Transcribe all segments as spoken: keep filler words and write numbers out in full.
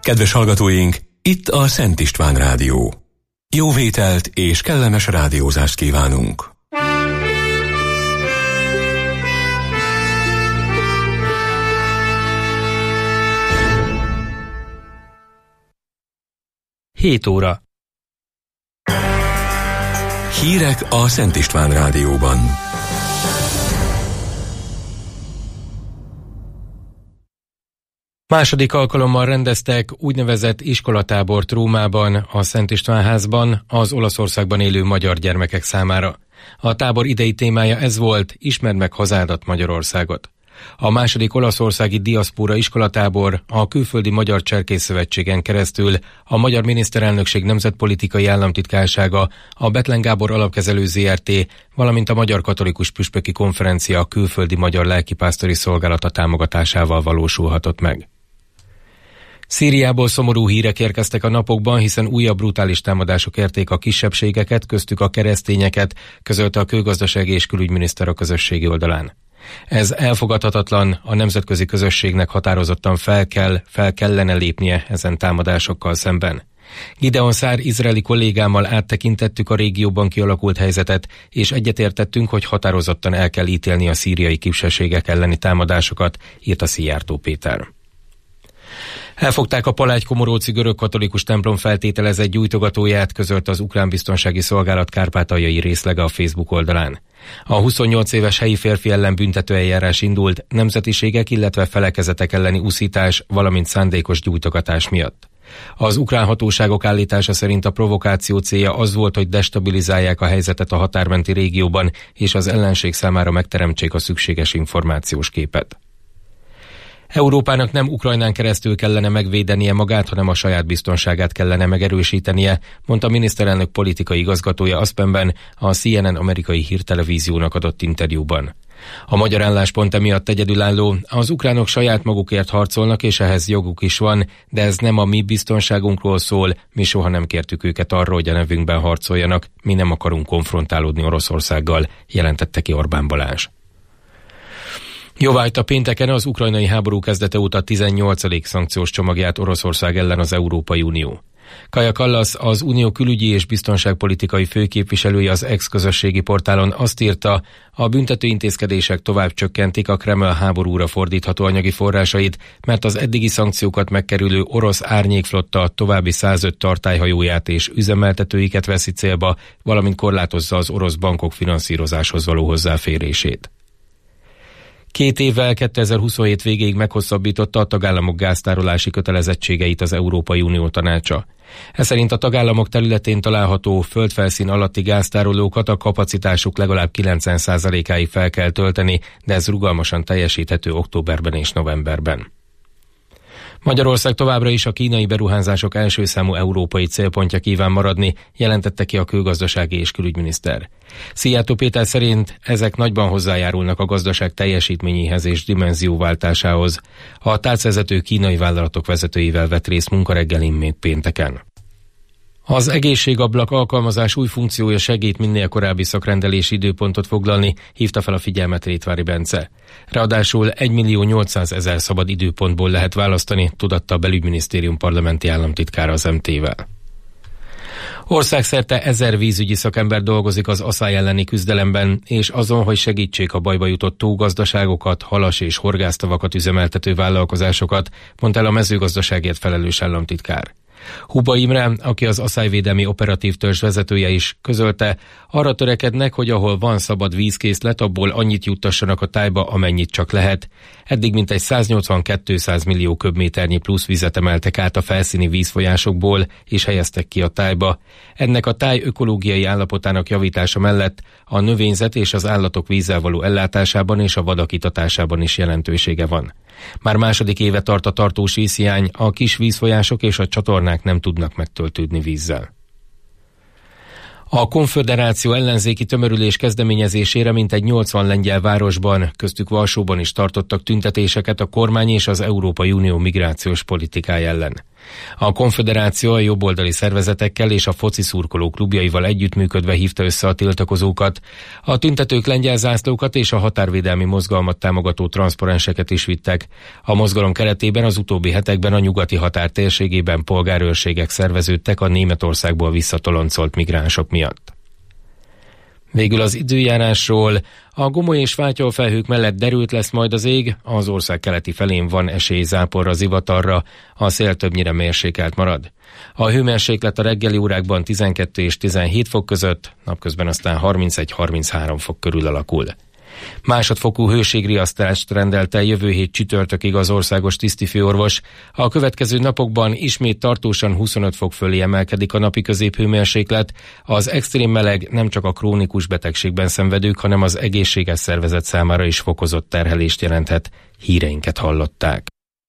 Kedves hallgatóink, itt a Szent István Rádió. Jó vételt és kellemes rádiózást kívánunk! hét óra. Hírek a Szent István Rádióban. Második alkalommal rendeztek úgynevezett iskolatábort Rómában, a Szent István házban, az Olaszországban élő magyar gyermekek számára. A tábor idei témája ez volt: ismerd meg hazádat, Magyarországot. A második olaszországi diaszpóra iskolatábor a Külföldi Magyar Cserkészszövetségen keresztül a Magyar Miniszterelnökség Nemzetpolitikai Államtitkársága, a Bethlen Gábor Alapkezelő zé er té, valamint a Magyar Katolikus Püspöki Konferencia Külföldi Magyar Lelkipásztori Szolgálata támogatásával valósulhatott meg. Szíriából szomorú hírek érkeztek a napokban, hiszen újabb brutális támadások érték a kisebbségeket, köztük a keresztényeket, közölte a Külgazdasági és Külügyminiszter a közösségi oldalán. Ez elfogadhatatlan, a nemzetközi közösségnek határozottan fel kell, fel kellene lépnie ezen támadásokkal szemben. Gideon Szár izraeli kollégámmal áttekintettük a régióban kialakult helyzetet, és egyetértettünk, hogy határozottan el kell ítélni a szíriai kisebbségek elleni támadásokat, írt a Szijjártó Péter. Elfogták a Palágy-Komoróczi görög-katolikus templom feltételezett gyújtogatóját, közölte az Ukrán Biztonsági Szolgálat kárpátaljai részlege a Facebook oldalán. A huszonnyolc éves helyi férfi ellen büntetőeljárás indult nemzetiségek, illetve felekezetek elleni uszítás, valamint szándékos gyújtogatás miatt. Az ukrán hatóságok állítása szerint a provokáció célja az volt, hogy destabilizálják a helyzetet a határmenti régióban, és az ellenség számára megteremtsék a szükséges információs képet. Európának nem Ukrajnán keresztül kellene megvédenie magát, hanem a saját biztonságát kellene megerősítenie, mondta a miniszterelnök politikai igazgatója Aspenben a C N N amerikai hírtelevíziónak adott interjúban. A magyar álláspont emiatt egyedülálló: az ukránok saját magukért harcolnak, és ehhez joguk is van, de ez nem a mi biztonságunkról szól, mi soha nem kértük őket arra, hogy a nevünkben harcoljanak, mi nem akarunk konfrontálódni Oroszországgal, jelentette ki Orbán Balázs. Jóváhagyta pénteken az ukrajnai háború kezdete óta tizennyolcadik szankciós csomagját Oroszország ellen az Európai Unió. Kaja Kallas, az Unió külügyi és biztonságpolitikai főképviselője az ex-közösségi portálon azt írta, a büntetőintézkedések tovább csökkentik a Kreml háborúra fordítható anyagi forrásait, mert az eddigi szankciókat megkerülő orosz árnyékflotta további százöt tartályhajóját és üzemeltetőiket veszi célba, valamint korlátozza az orosz bankok finanszírozáshoz való hozzáférését. Két évvel kétezer-huszonhét végéig meghosszabbította a tagállamok gáztárolási kötelezettségeit az Európai Unió Tanácsa. Ez szerint a tagállamok területén található földfelszín alatti gáztárolókat a kapacitásuk legalább kilencven százalékáig fel kell tölteni, de ez rugalmasan teljesíthető októberben és novemberben. Magyarország továbbra is a kínai beruházások első számú európai célpontja kíván maradni, jelentette ki a külgazdasági és külügyminiszter. Szijjártó Péter szerint ezek nagyban hozzájárulnak a gazdaság teljesítményéhez és dimenzióváltásához. A tárcavezető kínai vállalatok vezetőivel vett részt munkareggelin még pénteken. Az egészségablak alkalmazás új funkciója segít minél korábbi szakrendelési időpontot foglalni, hívta fel a figyelmet Rétvári Bence. Ráadásul egymillió nyolcszázezer szabad időpontból lehet választani, tudatta a Belügyminisztérium parlamenti államtitkára az em té-vel. Országszerte ezer vízügyi szakember dolgozik az aszály elleni küzdelemben, és azon, hogy segítsék a bajba jutott tógazdaságokat, halas- és horgásztavakat üzemeltető vállalkozásokat, mondta el a mezőgazdaságért felelős államtitkár. Huba Imre, aki az aszályvédelmi operatív törzs vezetője is, közölte, arra törekednek, hogy ahol van szabad vízkészlet, abból annyit juttassanak a tájba, amennyit csak lehet. Eddig mintegy száznyolcvan-kétszáz millió köbméternyi plusz vizet emeltek át a felszíni vízfolyásokból, és helyeztek ki a tájba. Ennek a táj ökológiai állapotának javítása mellett a növényzet és az állatok vízzel való ellátásában és a vadak itatásában is jelentősége van. Már második éve tart a tartós vízhiány, a kis vízfolyások és a csatornák nem tudnak megtöltődni vízzel. A konföderáció ellenzéki tömörülés kezdeményezésére mintegy nyolcvan lengyel városban, köztük Varsóban is tartottak tüntetéseket a kormány és az Európai Unió migrációs politikája ellen. A konföderáció a jobboldali szervezetekkel és a foci szurkoló klubjaival együttműködve hívta össze a tiltakozókat. A tüntetők lengyel zászlókat és a határvédelmi mozgalmat támogató transzparenseket is vittek. A mozgalom keretében az utóbbi hetekben a nyugati határ térségében polgárőrségek szerveződtek a Németországból visszatoloncolt migránsok miatt. Végül az időjárásról. A gomoly és fátyolfelhők mellett derült lesz majd az ég, az ország keleti felén van esély záporra, zivatarra, a szél többnyire mérsékelt marad. A hőmérséklet a reggeli órákban tizenkettő és tizenhét fok között, napközben aztán harmincegy-harminchárom fok körül alakul. Másodfokú hőségriasztást rendelte jövő hét csütörtökig az országos tisztifőorvos. A következő napokban ismét tartósan huszonöt fok fölé emelkedik a napi középhőmérséklet. Az extrém meleg nem csak a krónikus betegségben szenvedők, hanem az egészséges szervezet számára is fokozott terhelést jelenthet. Híreinket hallották.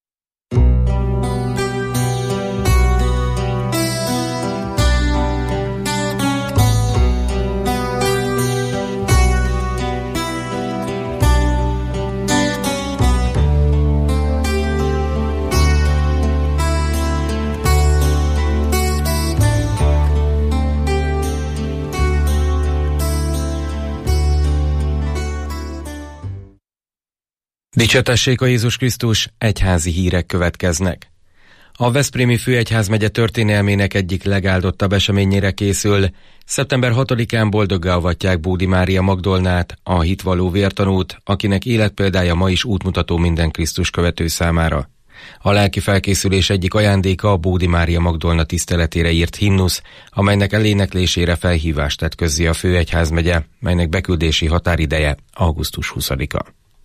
Dicsőtessék a Jézus Krisztus, egyházi hírek következnek. A Veszprémi Főegyházmegye történelmének egyik legáldottabb eseményére készül. szeptember hatodikán boldoggá avatják Bódi Mária Magdolnát, a hitvalló vértanút, akinek életpéldája ma is útmutató minden Krisztus követő számára. A lelki felkészülés egyik ajándéka a Bódi Mária Magdolna tiszteletére írt himnusz, amelynek eléneklésére felhívást tett közzé a Főegyházmegye, melynek beküldési határideje augusztus huszadika.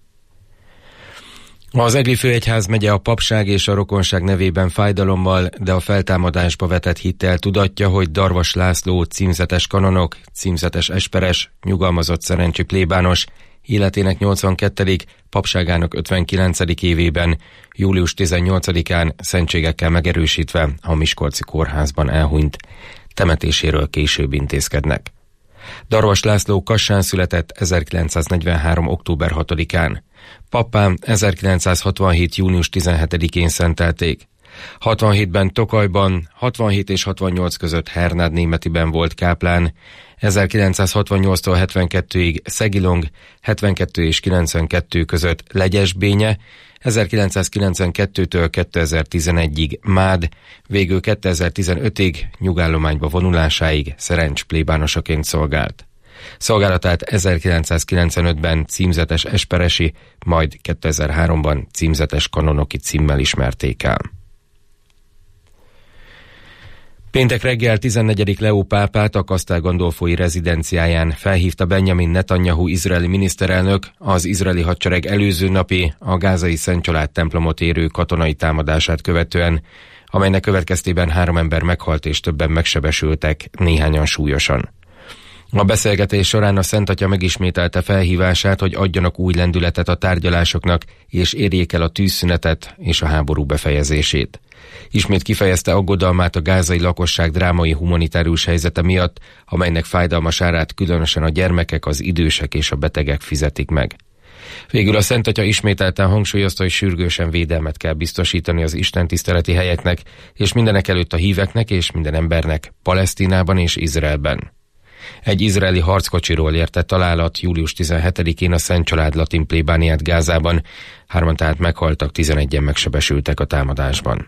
Az Egri Főegyházmegye a papság és a rokonság nevében fájdalommal, de a feltámadásba vetett hittel tudatja, hogy Darvas László címzetes kanonok, címzetes esperes, nyugalmazott szerencsi plébános, életének nyolcvankettedik papságának ötvenkilencedik évében, július tizennyolcadikán szentségekkel megerősítve a Miskolci kórházban elhunyt. Temetéséről később intézkednek. Darvas László Kassán született ezerkilencszáznegyvenhárom. október hatodikán. Pappá ezerkilencszázhatvanhét. június tizenhetedikén szentelték. hatvanhétben Tokajban, hatvanhét és hatvannyolc között Hernád Németiben volt káplán, ezerkilencszázhatvannyolctól hetvenkettőig Szegilong, hetvenkettő és kilencvenkettő között Legyesbénye, ezerkilencszázkilencvenkettőtől kétezer-tizenegyig Mád, végül kétezer-tizenötig nyugállományba vonulásáig Szerencs plébánosaként szolgált. Szolgálatát ezerkilencszázkilencvenötben címzetes esperesi, majd kétezer-háromban címzetes kanonoki címmel ismerték el. Péntek reggel tizennegyedik Leó pápát a Castel Gandolfói rezidenciáján felhívta Benjamin Netanyahu izraeli miniszterelnök az izraeli hadsereg előző napi, a gázai Szent Család templomot érő katonai támadását követően, amelynek következtében három ember meghalt és többen megsebesültek, néhányan súlyosan. A beszélgetés során a Szent Atya megismételte felhívását, hogy adjanak új lendületet a tárgyalásoknak, és érjék el a tűzszünetet és a háború befejezését. Ismét kifejezte aggodalmát a gázai lakosság drámai humanitárius helyzete miatt, amelynek fájdalmas árát különösen a gyermekek, az idősek és a betegek fizetik meg. Végül a Szent Atya ismételten hangsúlyozta, hogy sürgősen védelmet kell biztosítani az istentiszteleti helyeknek, és mindenek előtt a híveknek és minden embernek, Palesztinában és Izraelben. Egy izraeli harckocsiról érte találat július tizenhetedikén a Szent Család latin plébániát Gázában, hárman tehát meghaltak, tizenegyen megsebesültek a támadásban.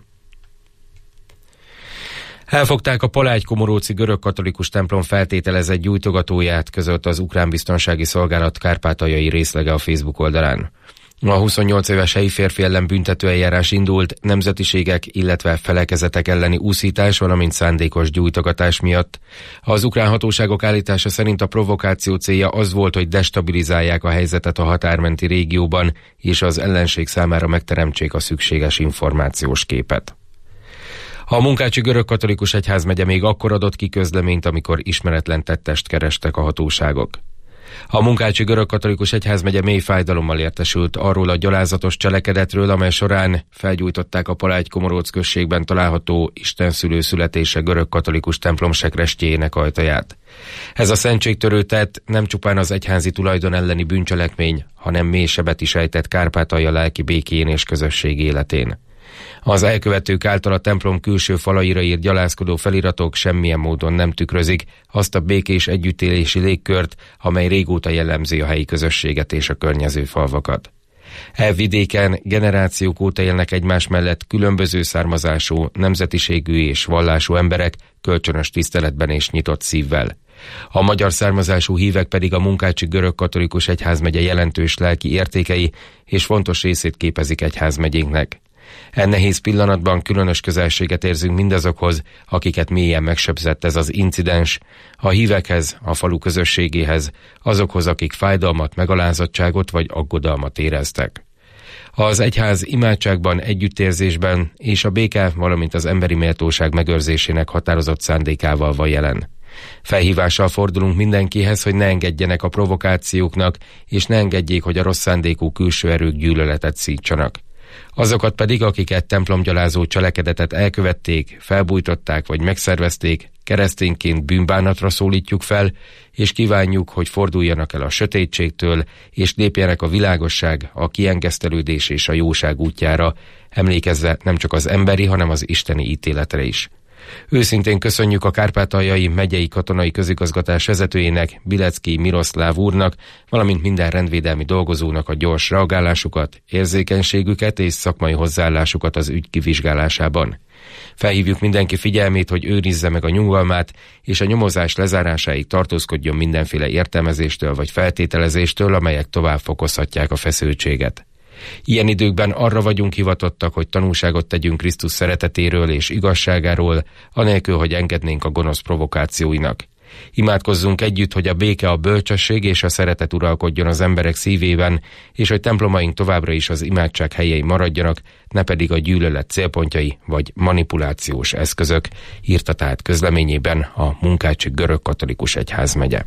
Elfogták a Palágy-Komoróci görögkatolikus templom feltételezett gyújtogatóját, közölte az ukrán biztonsági szolgálat kárpátaljai részlege a Facebook oldalán. A huszonnyolc éves helyi férfi ellen büntetőeljárás indult nemzetiségek, illetve felekezetek elleni úszítás, valamint szándékos gyújtogatás miatt. Az ukrán hatóságok állítása szerint a provokáció célja az volt, hogy destabilizálják a helyzetet a határmenti régióban, és az ellenség számára megteremtsék a szükséges információs képet. A Munkácsi Görögkatolikus Egyházmegye még akkor adott ki közleményt, amikor ismeretlen tettest kerestek a hatóságok. A Munkácsi Görögkatolikus Egyházmegye mély fájdalommal értesült arról a gyalázatos cselekedetről, amely során felgyújtották a Palágy-Komoróc községben található istenszülő születése görögkatolikus templom sekrestjéjének ajtaját. Ez a szentségtörő tett nem csupán az egyházi tulajdon elleni bűncselekmény, hanem mély sebet is ejtett Kárpátalja lelki békén és közösség életén. Az elkövetők által a templom külső falaira írt gyalázkodó feliratok semmilyen módon nem tükrözik azt a békés együttélési légkört, amely régóta jellemzi a helyi közösséget és a környező falvakat. E vidéken generációk óta élnek egymás mellett különböző származású, nemzetiségű és vallású emberek kölcsönös tiszteletben és nyitott szívvel. A magyar származású hívek pedig a munkácsi görögkatolikus egyházmegye jelentős lelki értékei és fontos részét képezik egyházmegyénknek. E nehéz pillanatban különös közelséget érzünk mindazokhoz, akiket mélyen megsebzett ez az incidens, a hívekhez, a falu közösségéhez, azokhoz, akik fájdalmat, megalázottságot vagy aggodalmat éreztek. Az egyház imádságban, együttérzésben és a béke, valamint az emberi méltóság megőrzésének határozott szándékával van jelen. Felhívással fordulunk mindenkihez, hogy ne engedjenek a provokációknak, és ne engedjék, hogy a rossz szándékú külső erők gyűlöletet szítsanak. Azokat pedig, akiket templomgyalázó cselekedetet elkövették, felbújtották vagy megszervezték, keresztényként bűnbánatra szólítjuk fel, és kívánjuk, hogy forduljanak el a sötétségtől, és lépjenek a világosság, a kiengesztelődés és a jóság útjára, emlékezve nem csak az emberi, hanem az isteni ítéletre is. Őszintén köszönjük a Kárpátaljai megyei katonai közigazgatás vezetőjének, Bilecki Miroszláv úrnak, valamint minden rendvédelmi dolgozónak a gyors reagálásukat, érzékenységüket és szakmai hozzáállásukat az ügy kivizsgálásában. Felhívjuk mindenki figyelmét, hogy őrizze meg a nyugalmát, és a nyomozás lezárásáig tartózkodjon mindenféle értelmezéstől vagy feltételezéstől, amelyek tovább fokozhatják a feszültséget. Ilyen időkben arra vagyunk hivatottak, hogy tanúságot tegyünk Krisztus szeretetéről és igazságáról, anélkül, hogy engednénk a gonosz provokációinak. Imádkozzunk együtt, hogy a béke, a bölcsesség és a szeretet uralkodjon az emberek szívében, és hogy templomaink továbbra is az imádság helyei maradjanak, ne pedig a gyűlölet célpontjai vagy manipulációs eszközök, írta tehát közleményében a Munkácsi Görögkatolikus Egyházmegye.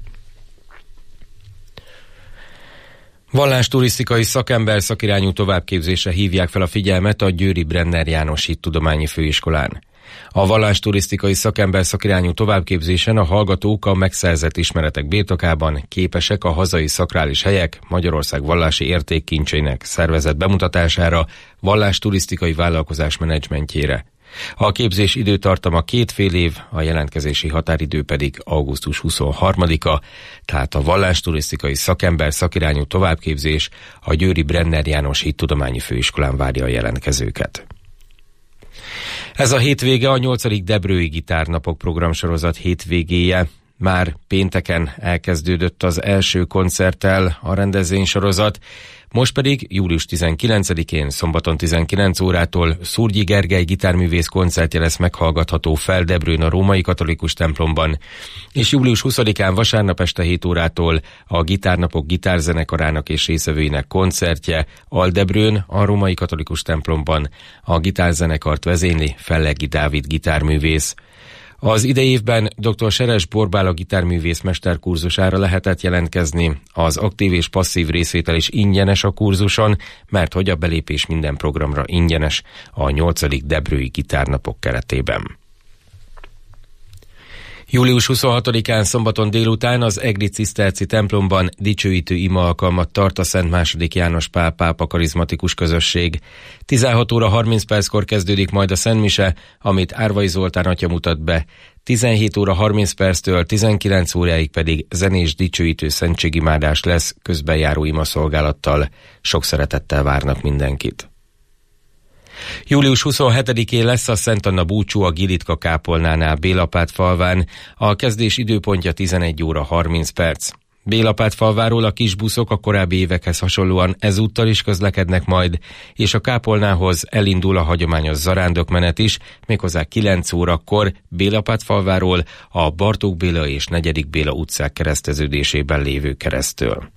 Vallásturisztikai szakember szakirányú továbbképzésre hívják fel a figyelmet a Győri Brenner János Hittudományi Főiskolán. A vallásturisztikai szakember szakirányú továbbképzésen a hallgatók a megszerzett ismeretek birtokában képesek a hazai szakrális helyek, Magyarország vallási értékkincseinek szervezett bemutatására, vallásturisztikai vállalkozás menedzsmentjére. A képzés időtartama két fél év, a jelentkezési határidő pedig augusztus huszonharmadika, tehát a vallásturisztikai szakember szakirányú továbbképzés a Győri Brenner János Hittudományi Főiskolán várja a jelentkezőket. Ez a hétvége a nyolcadik Debrői Gitárnapok programsorozat hétvégéje. Már pénteken elkezdődött az első koncerttel a rendezvénysorozat, most pedig július tizenkilencedikén, szombaton tizenkilenc órától Szurgyi Gergely gitárművész koncertje lesz meghallgatható Feldebrőn a római katolikus templomban, és július huszadikán vasárnap este hét órától a Gitárnapok gitárzenekarának és részevőinek koncertje Aldebrőn a római katolikus templomban. A gitárzenekart vezényli Fellegi Dávid gitárművész. Az idei évben dr. Seres Borbála gitárművész mesterkurzusára lehetett jelentkezni. Az aktív és passzív részvétel is ingyenes a kurzuson, mert hogy a belépés minden programra ingyenes a nyolcadik Debrői Gitárnapok keretében. július huszonhatodikán szombaton délután az egri ciszterci templomban dicsőítő ima alkalmat tart a Szent második János Pál pápa karizmatikus közösség. tizenhat óra harminc perckor kezdődik majd a szentmise, amit Árvai Zoltán atya mutat be. tizenhét óra harminc perctől tizenkilenc óráig pedig zenés dicsőítő szentségimádás lesz közbenjáró imaszolgálattal. Sok szeretettel várnak mindenkit. július huszonhetedikén lesz a Szent Anna búcsú a Gilitka kápolnánál Bélapát falván, a kezdés időpontja tizenegy óra harminc perc. Bélapát falváról a kis buszok a korábbi évekhez hasonlóan ezúttal is közlekednek majd, és a kápolnához elindul a hagyományos zarándokmenet is, méghozzá kilenc órakor Bélapát falváról a Bartók Béla és negyedik Béla utcák kereszteződésében lévő keresztől.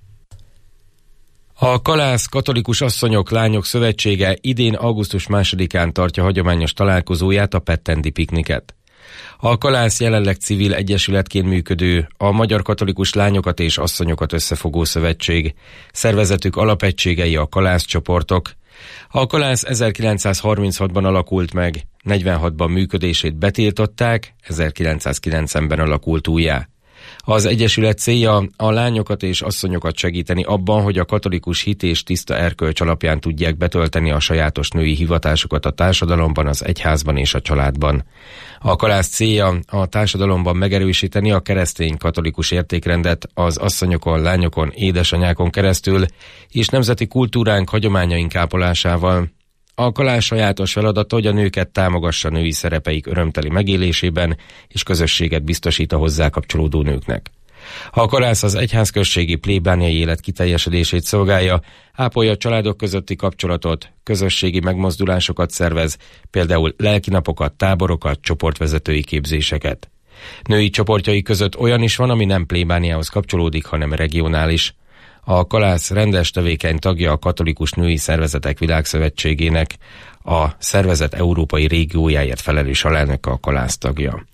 A Kalász Katolikus Asszonyok Lányok Szövetsége idén augusztus másodikán tartja hagyományos találkozóját, a Pettendi pikniket. A Kalász jelenleg civil egyesületként működő, a Magyar Katolikus Lányokat és Asszonyokat Összefogó Szövetség. Szervezetük alapegységei a Kalász csoportok. A Kalász ezerkilencszázharminchatban alakult meg, negyvenhatban működését betiltották, ezerkilencszázkilencvenben alakult újjá. Az egyesület célja a lányokat és asszonyokat segíteni abban, hogy a katolikus hit és tiszta erkölcs alapján tudják betölteni a sajátos női hivatásukat a társadalomban, az egyházban és a családban. A kalász célja a társadalomban megerősíteni a keresztény katolikus értékrendet az asszonyokon, lányokon, édesanyákon keresztül, és nemzeti kultúránk, hagyományaink ápolásával. A kalász sajátos feladata, hogy a nőket támogassa női szerepeik örömteli megélésében, és közösséget biztosít a hozzá kapcsolódó nőknek. A kalász az egyházközségi plébániai élet kiteljesedését szolgálja, ápolja a családok közötti kapcsolatot, közösségi megmozdulásokat szervez, például lelkinapokat, táborokat, csoportvezetői képzéseket. Női csoportjai között olyan is van, ami nem plébániához kapcsolódik, hanem regionális. A kalász rendes tevékeny tagja a Katolikus Női Szervezetek Világszövetségének, a szervezet európai régiójáért felelős alelnöke a kalász tagja.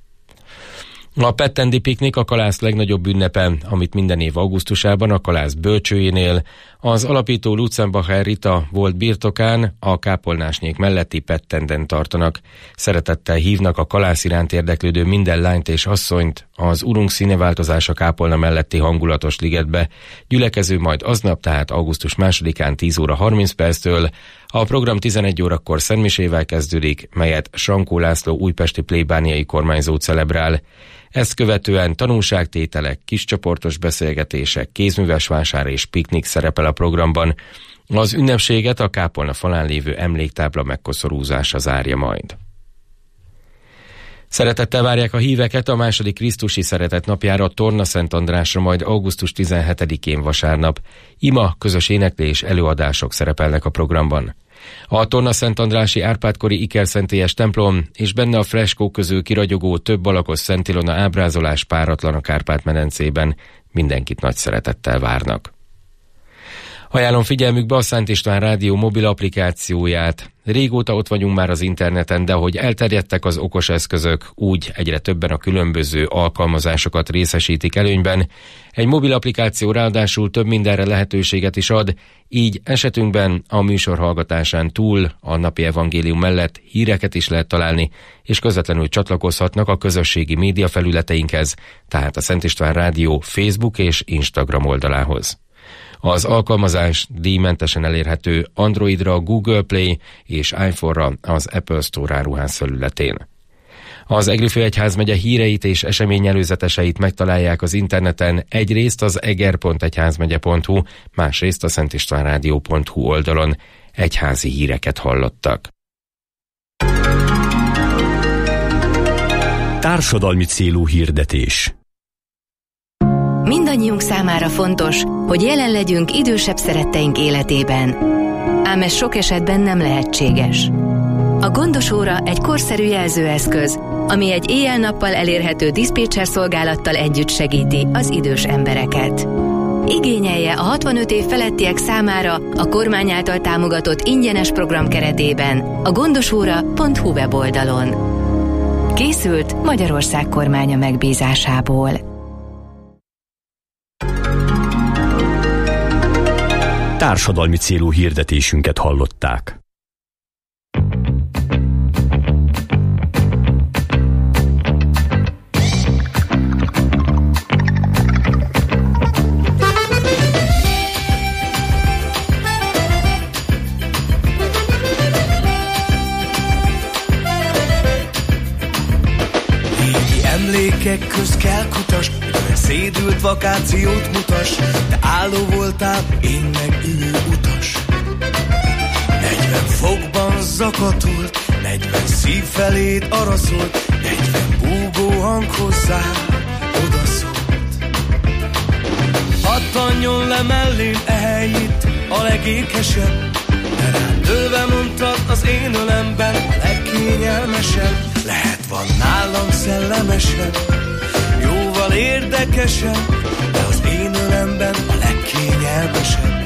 A Pettendi piknik a kalász legnagyobb ünnepe, amit minden év augusztusában a kalász bölcsőjénél, az alapító Lutzenbacher Rita volt birtokán, a kápolnásnyék melletti Pettenden tartanak. Szeretettel hívnak a kalász iránt érdeklődő minden lányt és asszonyt az Urunk színeváltozása kápolna melletti hangulatos ligetbe. Gyülekező majd aznap, tehát augusztus másodikán tíz óra harminc perctől. A program tizenegy órakor szentmisével kezdődik, melyet Sankó László újpesti plébániai kormányzó celebrál. Ezt követően tanulságtételek, kiscsoportos beszélgetések, kézműves vásár és piknik szerepel a programban. Az ünnepséget a kápolna falán lévő emléktábla megkoszorúzása zárja majd. Szeretettel várják a híveket a második Krisztusi Szeretet napjára, Torna Szent Andrásra, majd augusztus tizenhetedikén vasárnap. Ima, közös éneklés, előadások szerepelnek a programban. A Torna Szent Andrási Árpád-kori ikerszentélyes templom és benne a freskók közül kiragyogó több alakos Szent Ilona ábrázolás páratlan a Kárpát-medencében, mindenkit nagy szeretettel várnak. Ajánlom figyelmükbe a Szent István Rádió mobil applikációját. Régóta ott vagyunk már az interneten, de hogy elterjedtek az okos eszközök, úgy egyre többen a különböző alkalmazásokat részesítik előnyben. Egy mobil applikáció ráadásul több mindenre lehetőséget is ad, így esetünkben a műsor hallgatásán túl a napi evangélium mellett híreket is lehet találni, és közvetlenül csatlakozhatnak a közösségi média felületeinkhez, tehát a Szent István Rádió Facebook és Instagram oldalához. Az alkalmazás díjmentesen elérhető Androidra, Google Play és iPhone-ra az Apple Store áruház felületén. Az Egri főegyházmegye híreit és eseményelőzeteseit megtalálják az interneten, egyrészt az eger pont egyházmegye pont hu, másrészt a szentistvánrádió pont hu oldalon. Egyházi híreket hallottak. Társadalmi célú hirdetés. Mindannyiunk számára fontos, hogy jelen legyünk idősebb szeretteink életében. Ám ez sok esetben nem lehetséges. A gondos óra egy korszerű jelzőeszköz, ami egy éjjel-nappal elérhető diszpécser szolgálattal együtt segíti az idős embereket. Igényelje a hatvanöt év felettiek számára a kormány által támogatott ingyenes program keretében a gondosóra pont hu weboldalon. Készült Magyarország kormánya megbízásából. Társadalmi célú hirdetésünket hallották. Emlékek közt kell kutas, hogy szédült vakációt mutas. Te álló voltál, én meg ülő utas. Negyven fokban zakatolt, negyven szív felét araszolt, negyven búgó hang hozzá odaszólt. Pattanjon le mellém ehelyett a legékesebb, de rám dőlve mondtad az én ölemben a legkényelmesebb. Lehet van nálam szellemesebb, jóval érdekesebb, de az én ölemben a legkényelmesebb.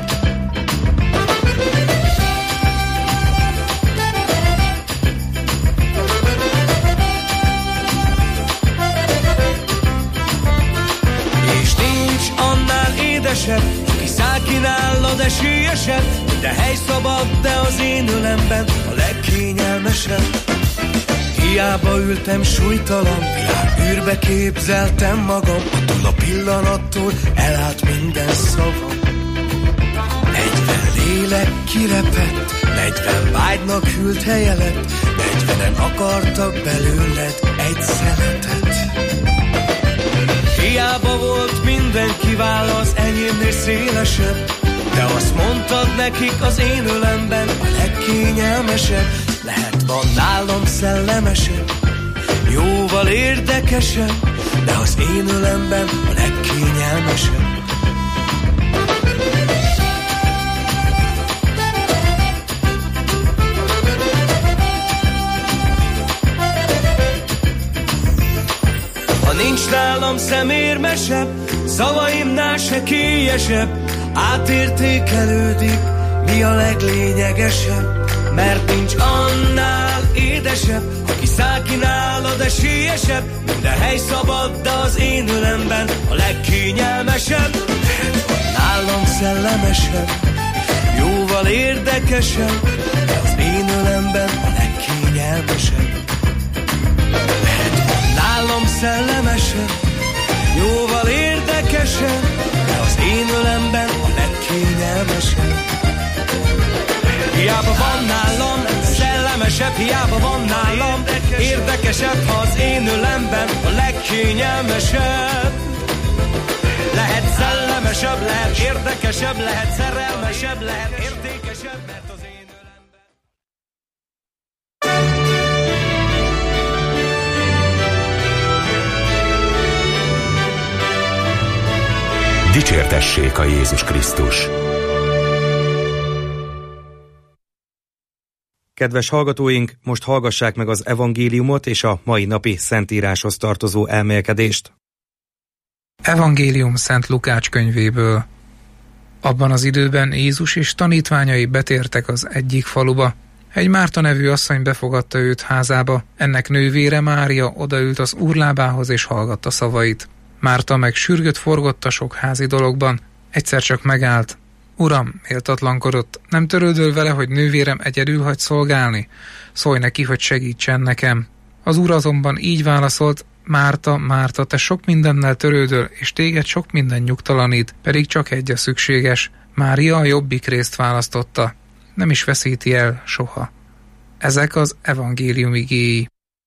És nincs annál édesebb, aki szákínálod esélyesebb. Minden hely szabad, de az én ölemben a legkényelmesebb. Hiába ültem súlytalan, világ űrbe képzeltem magam, attól a pillanattól elállt minden szavam. Negyven lélek kirepett, negyven vágynak hűlt helye lett, negyvenen akartak belőled egy szeletet. Hiába volt mindenki váll az enyémnél szélesebb, de azt mondtad nekik, az én ölemben a legkényelmesebb. Lehet van nálam szellemesebb, jóval érdekesebb, de az én ölemben a legkényelmesebb. Ha nincs nálam szemérmesebb, szavaimnál se kélyesebb, átértékelődik, mi a leglényegesebb. Mert nincs annál édesebb, aki száll ki nálad esélyesebb. Minden hely szabad, de az én ölemben a legkényelmesebb. Lehet van nálam szellemesebb, jóval érdekesebb, de az én ölemben a legkényelmesebb. Lehet van nálam szellemesebb, jóval érdekesebb, de az én ölemben a legkényelmesebb. Hiába van nálam szellemesebb, hiába van nálam érdekesebb, ha az én ölemben a legkényelmesebb. Lehet szellemesebb, lehet érdekesebb, lehet szerelmesebb, lehet értékesebb, mert az én ölemben. Dicsértessék a Jézus Krisztus! Kedves hallgatóink, most hallgassák meg az evangéliumot és a mai napi szentíráshoz tartozó elmélkedést. Evangélium Szent Lukács könyvéből. Abban az időben Jézus és tanítványai betértek az egyik faluba. Egy Márta nevű asszony befogadta őt házába, ennek nővére Mária odaült az úrlábához és hallgatta szavait. Márta meg sürgött forgott a sok házi dologban, egyszer csak megállt. Uram, méltatlankodott, nem törődöl vele, hogy nővérem egyedül hagy szolgálni? Szólj neki, hogy segítsen nekem. Az úr azonban így válaszolt, Márta, Márta, te sok mindennel törődöl, és téged sok minden nyugtalanít, pedig csak egy a szükséges. Mária a jobbik részt választotta, nem is veszíti el soha. Ezek az evangélium igéi.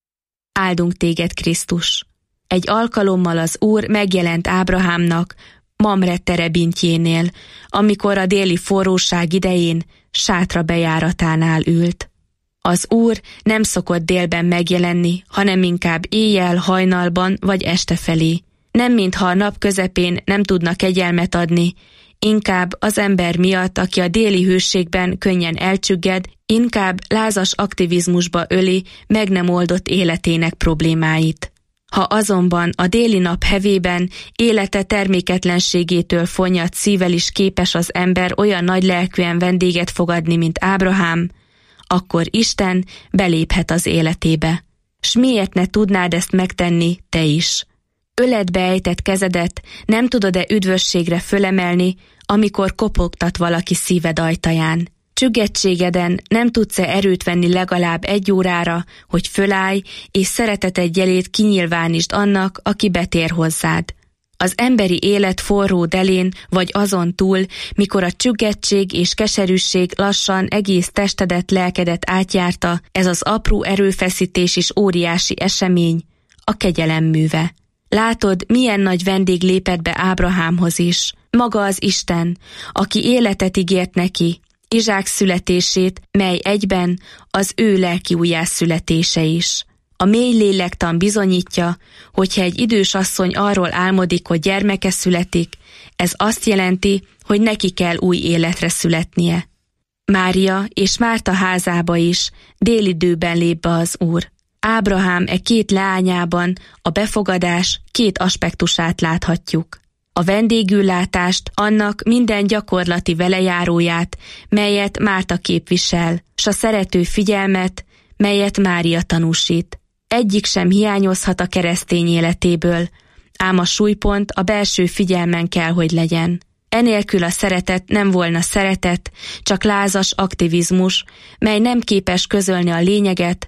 Áldunk téged, Krisztus! Egy alkalommal az Úr megjelent Ábrahámnak Mamre terebintjénél, amikor a déli forróság idején sátra bejáratánál ült. Az Úr nem szokott délben megjelenni, hanem inkább éjjel, hajnalban vagy este felé. Nem mintha a nap közepén nem tudna kegyelmet adni, inkább az ember miatt, aki a déli hőségben könnyen elcsügged, inkább lázas aktivizmusba öli meg nem oldott életének problémáit. Ha azonban a déli nap hevében élete terméketlenségétől fonnyat szívvel is képes az ember olyan nagy lelkűen vendéget fogadni, mint Ábrahám, akkor Isten beléphet az életébe. S miért ne tudnád ezt megtenni te is? Öletbe ejtett kezedet nem tudod-e üdvösségre fölemelni, amikor kopogtat valaki szíved ajtaján? Csüggettségeden nem tudsz-e erőt venni legalább egy órára, hogy fölállj, és szereteted jelét kinyilvánítsd annak, aki betér hozzád? Az emberi élet forró delén vagy azon túl, mikor a csüggettség és keserűség lassan egész testedet, lelkedet átjárta, ez az apró erőfeszítés is óriási esemény, a kegyelem műve. Látod, milyen nagy vendég lépett be Ábrahámhoz is. Maga az Isten, aki életet ígért neki, Izsák születését, mely egyben az ő lelki újjászületése is. A mély lélektan bizonyítja, hogyha egy idős asszony arról álmodik, hogy gyermeke születik, ez azt jelenti, hogy neki kell új életre születnie. Mária és Márta házába is délidőben lép be az Úr. Ábrahám e két leányában a befogadás két aspektusát láthatjuk. A vendégüllátást, annak minden gyakorlati velejáróját, melyet Márta képvisel, s a szerető figyelmet, melyet Mária tanúsít. Egyik sem hiányozhat a keresztény életéből, ám a súlypont a belső figyelmen kell, hogy legyen. Enélkül a szeretet nem volna szeretet, csak lázas aktivizmus, mely nem képes közölni a lényeget,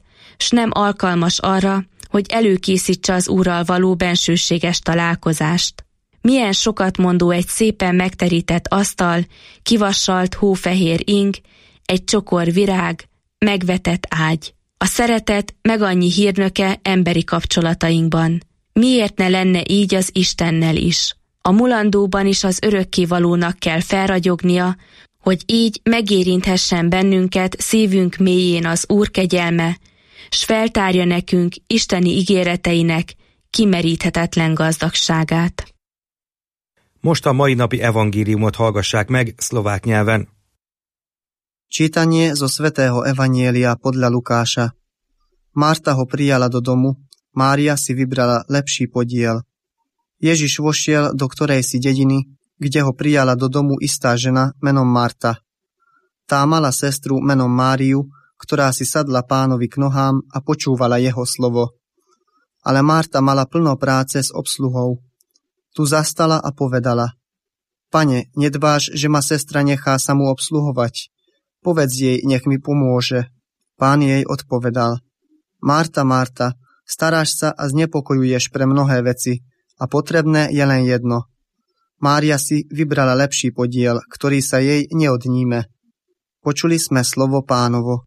s nem alkalmas arra, hogy előkészítse az Úrral való bensőséges találkozást. Milyen sokat mondó egy szépen megterített asztal, kivassalt hófehér ing, egy csokor virág, megvetett ágy. A szeretet meg annyi hírnöke emberi kapcsolatainkban. Miért ne lenne így az Istennel is? A mulandóban is az örökkévalónak kell felragyognia, hogy így megérinthessen bennünket szívünk mélyén az Úr kegyelme, s feltárja nekünk isteni ígéreteinek kimeríthetetlen gazdagságát. Most a mai napi evangéliumot hallgassák meg szlovák nyelven. Čítanie zo svätého evanjelia podľa Lukáša. Marta ho prijala do domu, Mária si vybrala lepší podiel. Ježiš vošiel do ktorej si dediny, kde ho prijala do domu istá žena menom Marta. Tá mala sestru menom Máriu, ktorá si sadla pánovi k nohám a počúvala jeho slovo. Ale Marta mala plno práce s obsluhou. Tu zastala a povedala: Pane, nedbáš, že ma sestra nechá samu obsluhovať? Povedz jej, nech mi pomôže. Pán jej odpovedal: Marta, Marta, staráš sa a znepokojuješ pre mnohé veci a potrebné je len jedno. Mária si vybrala lepší podiel, ktorý sa jej neodníme. Počuli sme slovo Pánovo.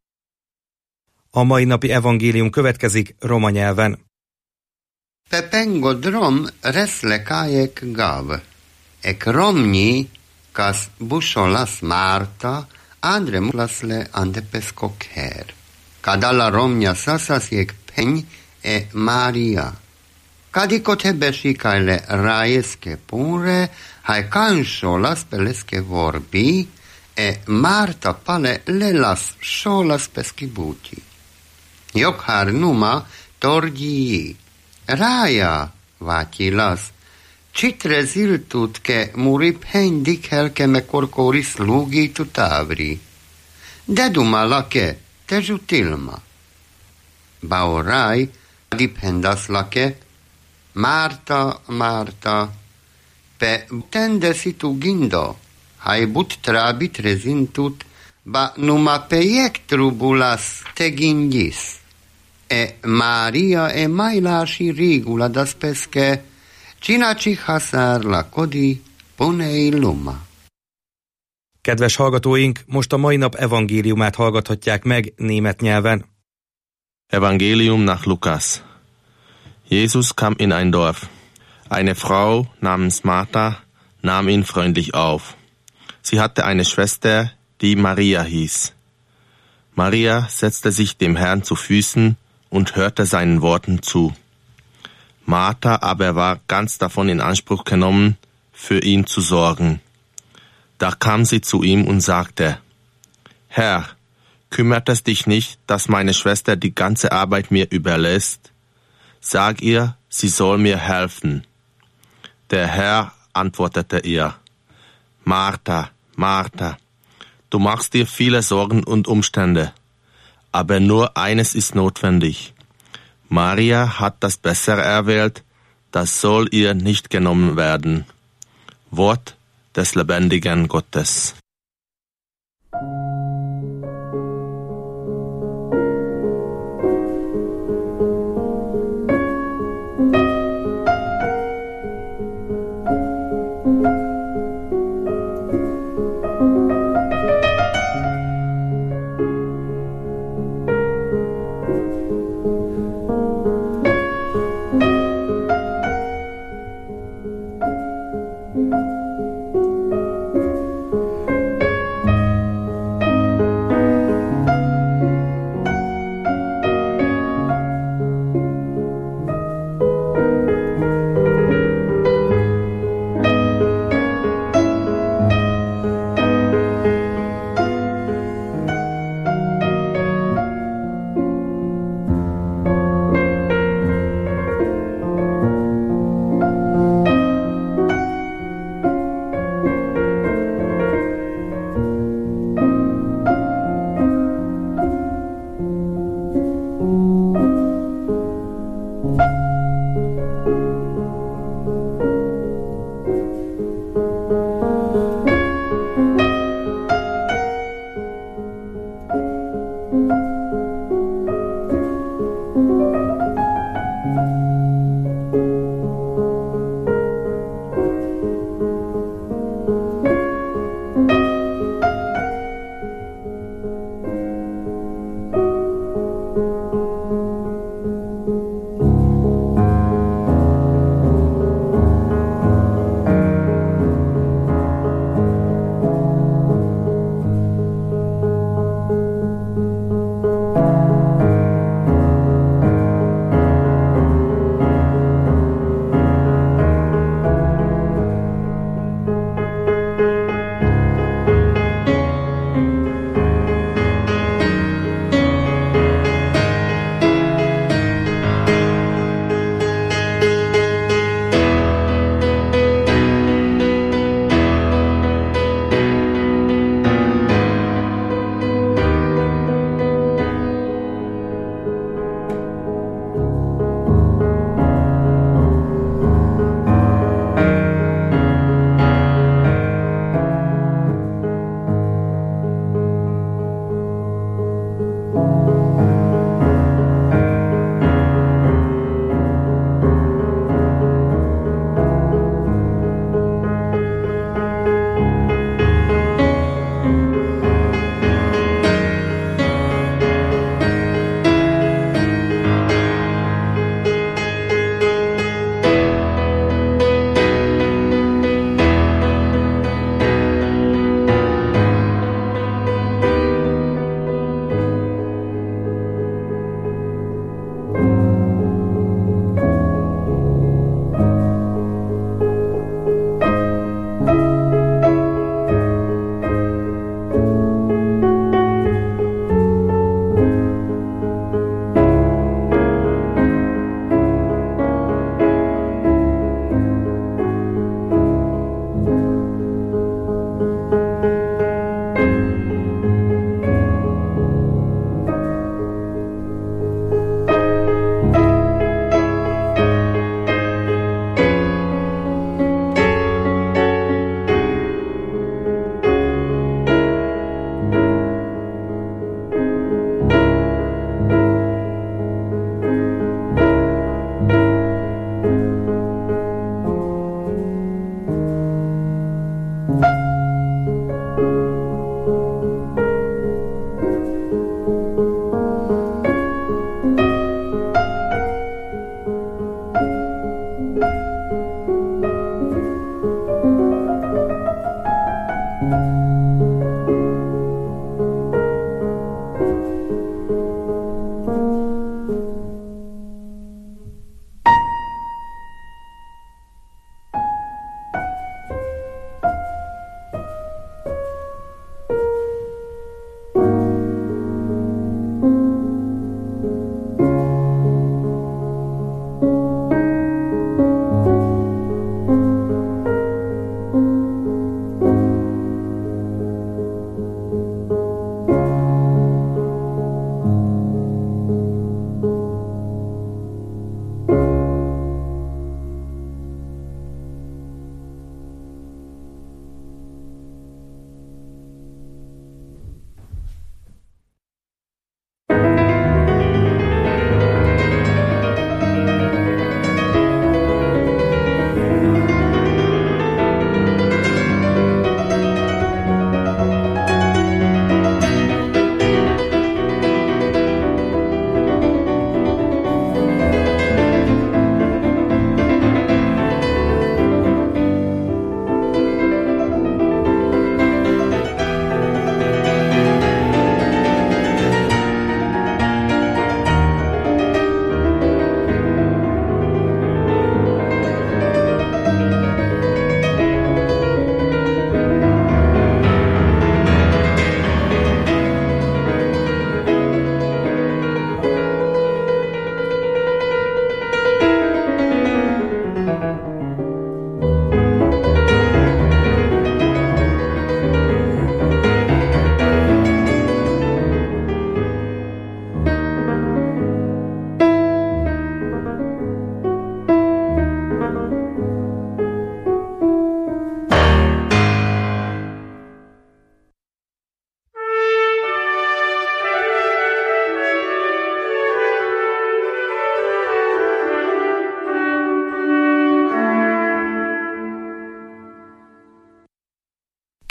A mai napi evangélium következik roma nyelven. Pepengo drom reslekájek gav. Ek romnyi kas busolas Marta, Andre mulasle ande peskok her. Kadala romnia sasas jek peň e Maria. Kadiko tebe šikajle rajeske pure, haj kanšolas peleske vorbi, e Marta pale lelas šolas peski buti. Jokhar numa torgi. Raja, vatilas. Citre ziltut ke muri peň dikhelke me korkori slugi tutavri. Deduma lake, težu tilma. Baoraj, dipendas lake, Marta, Marta, pe tende situ gindo, hai but trabit rezintut, ba numa pejek trubulas te gindis. E Maria e majlási régula das peske, Csinacsi haszárla kodi, ponei luma. Kedves hallgatóink, most a mai nap evangéliumát hallgathatják meg német nyelven. Evangelium nach Lukas. Jesus kam in ein Dorf. Eine Frau namens Martha nahm ihn freundlich auf. Sie hatte eine Schwester, die Maria hieß. Maria setzte sich dem Herrn zu Füßen und hörte seinen Worten zu. Martha aber war ganz davon in Anspruch genommen, für ihn zu sorgen. Da kam sie zu ihm und sagte: Herr, kümmert es dich nicht, dass meine Schwester die ganze Arbeit mir überlässt? Sag ihr, sie soll mir helfen. Der Herr antwortete ihr: Martha, Martha, du machst dir viele Sorgen und Umstände, aber nur eines ist notwendig. Maria hat das Bessere erwählt, das soll ihr nicht genommen werden. Wort des lebendigen Gottes.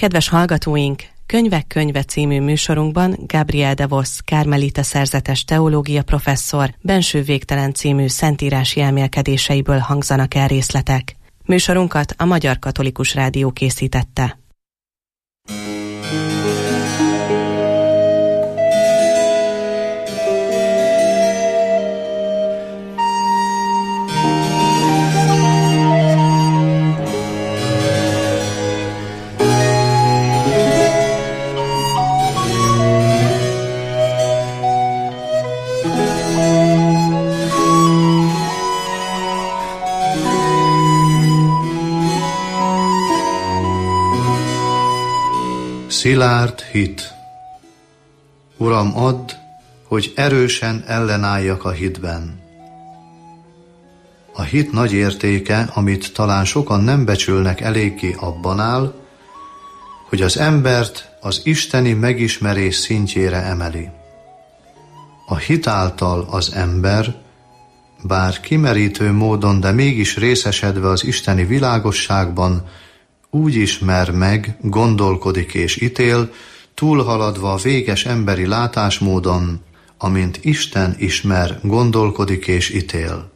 Kedves hallgatóink, Könyvek könyve című műsorunkban Gabriel de Vos, kármelita szerzetes teológia professzor Benső végtelen című szentírási elmélkedéseiből hangzanak el részletek. Műsorunkat a Magyar Katolikus Rádió készítette. Szilárd hit. Uram, add, hogy erősen ellenálljak a hitben. A hit nagy értéke, amit talán sokan nem becsülnek eléggé, abban áll, hogy az embert az isteni megismerés szintjére emeli. A hit által az ember, bár kimerítő módon, de mégis részesedve az isteni világosságban, úgy ismer meg, gondolkodik és ítél, túlhaladva a véges emberi látásmódon, amint Isten ismer, gondolkodik és ítél.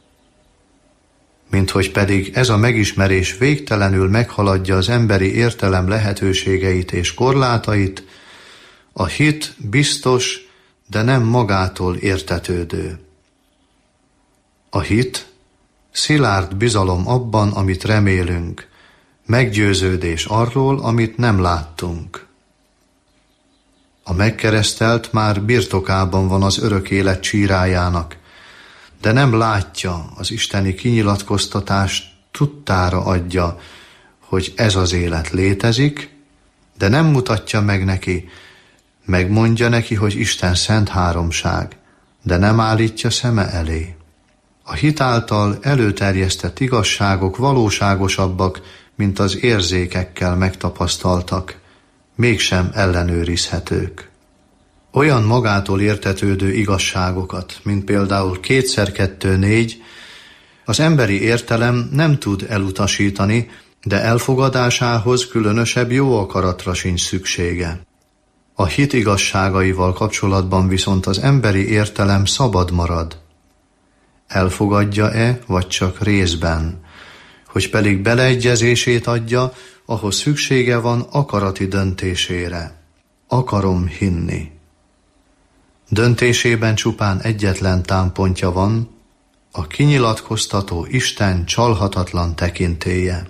Minthogy pedig ez a megismerés végtelenül meghaladja az emberi értelem lehetőségeit és korlátait, a hit biztos, de nem magától értetődő. A hit szilárd bizalom abban, amit remélünk, meggyőződés arról, amit nem láttunk. A megkeresztelt már birtokában van az örök élet csírájának, de nem látja az isteni kinyilatkoztatást, tudtára adja, hogy ez az élet létezik, de nem mutatja meg neki, megmondja neki, hogy Isten szent háromság, de nem állítja szeme elé. A hit által előterjesztett igazságok valóságosabbak, mint az érzékekkel megtapasztaltak, mégsem ellenőrizhetők. Olyan magától értetődő igazságokat, mint például kétszer kettő négy, az emberi értelem nem tud elutasítani, de elfogadásához különösebb jó akaratra sincs szüksége. A hit igazságaival kapcsolatban viszont az emberi értelem szabad marad. Elfogadja-e, vagy csak részben, hogy pedig beleegyezését adja, ahhoz szüksége van akarati döntésére. Akarom hinni. Döntésében csupán egyetlen támpontja van, a kinyilatkoztató Isten csalhatatlan tekintélye.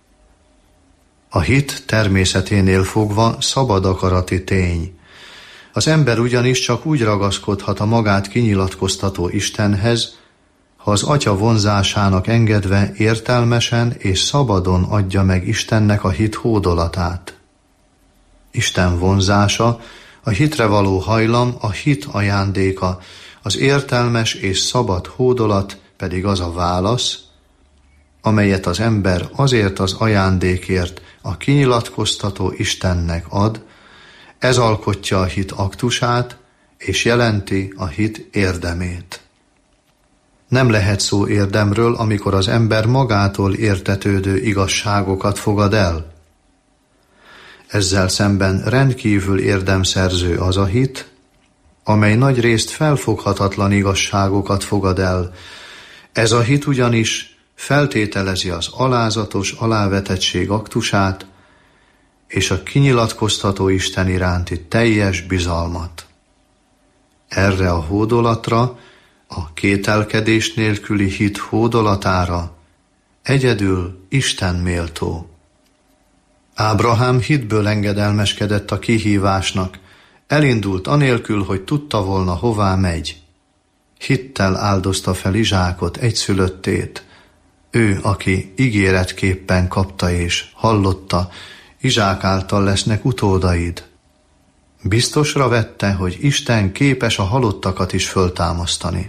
A hit természeténél fogva szabad akarati tény. Az ember ugyanis csak úgy ragaszkodhat a magát kinyilatkoztató Istenhez, ha az Atya vonzásának engedve értelmesen és szabadon adja meg Istennek a hit hódolatát. Isten vonzása, a hitre való hajlam, a hit ajándéka, az értelmes és szabad hódolat pedig az a válasz, amelyet az ember azért az ajándékért a kinyilatkoztató Istennek ad, ez alkotja a hit aktusát, és jelenti a hit érdemét. Nem lehet szó érdemről, amikor az ember magától értetődő igazságokat fogad el. Ezzel szemben rendkívül érdemszerző az a hit, amely nagyrészt felfoghatatlan igazságokat fogad el. Ez a hit ugyanis feltételezi az alázatos alávetettség aktusát és a kinyilatkoztató Isten iránti teljes bizalmat. Erre a hódolatra, a kételkedés nélküli hit hódolatára egyedül Isten méltó. Ábrahám hitből engedelmeskedett a kihívásnak, elindult anélkül, hogy tudta volna, hová megy. Hittel áldozta fel Izsákot, egyszülöttét. Ő, aki ígéretképpen kapta és hallotta, Izsák által lesznek utódaid. Biztosra vette, hogy Isten képes a halottakat is föltámasztani.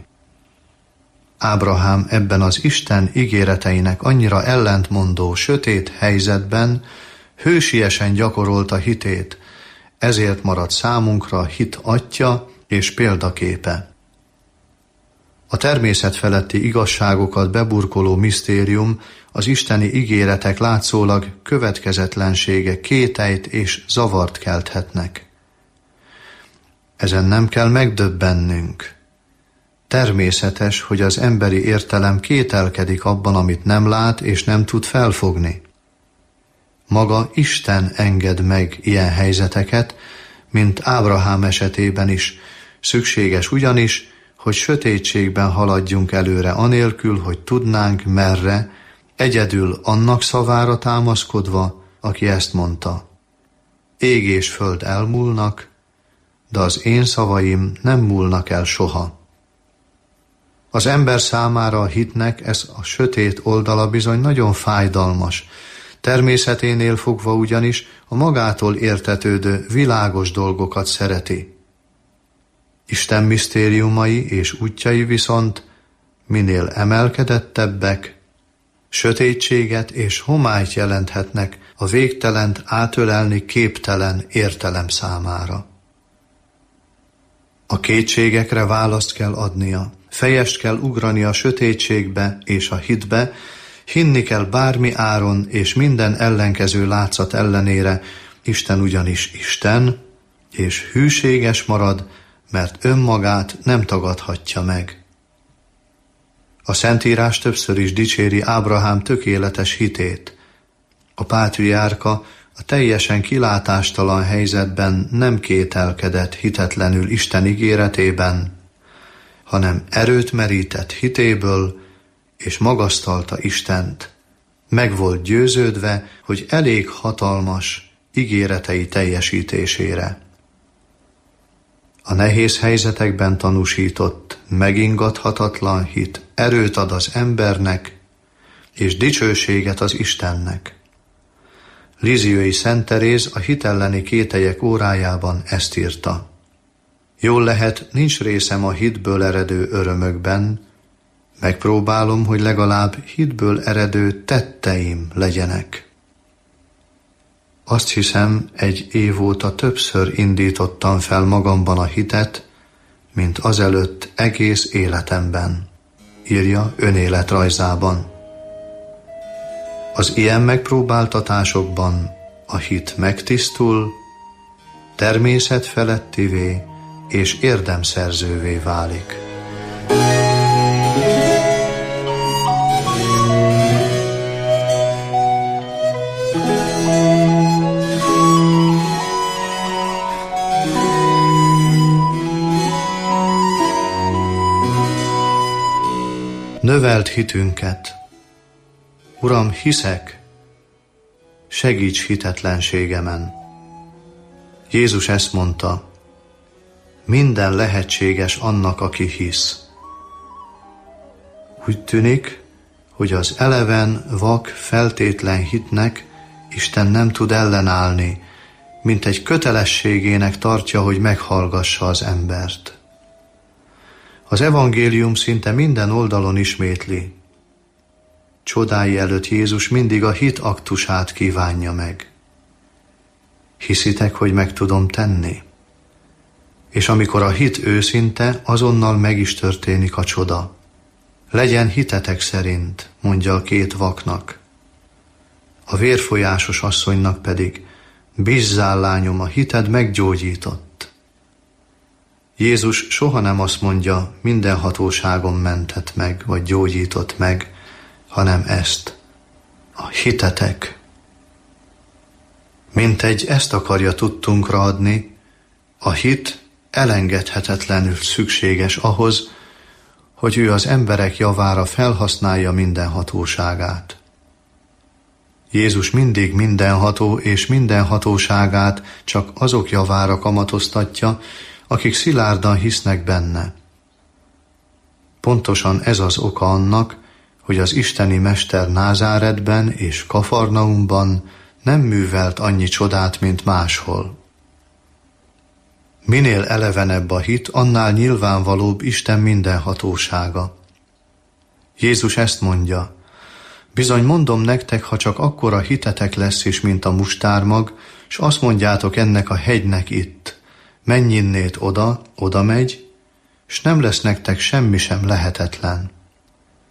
Ábrahám ebben az Isten ígéreteinek annyira ellentmondó, sötét helyzetben hősiesen gyakorolta hitét, ezért maradt számunkra hit atya és példaképe. A természet feletti igazságokat beburkoló misztérium az isteni ígéretek látszólag következetlensége kételyt és zavart kelthetnek. Ezen nem kell megdöbbennünk. Természetes, hogy az emberi értelem kételkedik abban, amit nem lát és nem tud felfogni. Maga Isten enged meg ilyen helyzeteket, mint Ábrahám esetében is. Szükséges ugyanis, hogy sötétségben haladjunk előre anélkül, hogy tudnánk merre, egyedül annak szavára támaszkodva, aki ezt mondta. Ég és föld elmúlnak, de az én szavaim nem múlnak el soha. Az ember számára a hitnek ez a sötét oldala bizony nagyon fájdalmas, természeténél fogva ugyanis a magától értetődő világos dolgokat szereti. Isten misztériumai és útjai viszont minél emelkedettebbek, sötétséget és homályt jelenthetnek a végtelent átölelni képtelen értelem számára. A kétségekre választ kell adnia, fejest kell ugrani a sötétségbe és a hitbe, hinni kell bármi áron és minden ellenkező látszat ellenére, Isten ugyanis Isten, és hűséges marad, mert önmagát nem tagadhatja meg. A Szentírás többször is dicséri Ábrahám tökéletes hitét. A pátriárka a teljesen kilátástalan helyzetben nem kételkedett hitetlenül Isten ígéretében, hanem erőt merített hitéből, és magasztalta Istent. Meg volt győződve, hogy elég hatalmas ígéretei teljesítésére. A nehéz helyzetekben tanúsított, megingathatatlan hit erőt ad az embernek, és dicsőséget az Istennek. Lisieux-i Szent Teréz a hit elleni kételyek órájában ezt írta. Jól lehet, nincs részem a hitből eredő örömökben, megpróbálom, hogy legalább hitből eredő tetteim legyenek. Azt hiszem, egy év óta többször indítottam fel magamban a hitet, mint azelőtt egész életemben, írja önéletrajzában. Az ilyen megpróbáltatásokban a hit megtisztul, természetfelettivé és érdemszerzővé válik. Növeld hitünket. Uram, hiszek, segíts hitetlenségemen. Jézus ezt mondta, minden lehetséges annak, aki hisz. Úgy tűnik, hogy az eleven, vak, feltétlen hitnek Isten nem tud ellenállni, mint egy kötelességének tartja, hogy meghallgassa az embert. Az evangélium szinte minden oldalon ismétli. Csodái előtt Jézus mindig a hit aktusát kívánja meg. Hiszitek, hogy meg tudom tenni? És amikor a hit őszinte, azonnal meg is történik a csoda. Legyen hitetek szerint, mondja a két vaknak. A vérfolyásos asszonynak pedig, bízzál, lányom, a hited meggyógyított. Jézus soha nem azt mondja, minden hatóságon mentett meg, vagy gyógyított meg, hanem ezt, a hitetek. Mintegy ezt akarja tudtunkra adni, a hit elengedhetetlenül szükséges ahhoz, hogy ő az emberek javára felhasználja minden hatóságát. Jézus mindig mindenható és minden hatóságát csak azok javára kamatoztatja, akik szilárdan hisznek benne. Pontosan ez az oka annak, hogy az isteni mester Názáretben és Kafarnaumban nem művelt annyi csodát, mint máshol. Minél elevenebb a hit, annál nyilvánvalóbb Isten mindenhatósága. Jézus ezt mondja, bizony mondom nektek, ha csak akkora hitetek lesz is, mint a mustármag, s azt mondjátok ennek a hegynek itt, menj innét oda, oda megy, s nem lesz nektek semmi sem lehetetlen.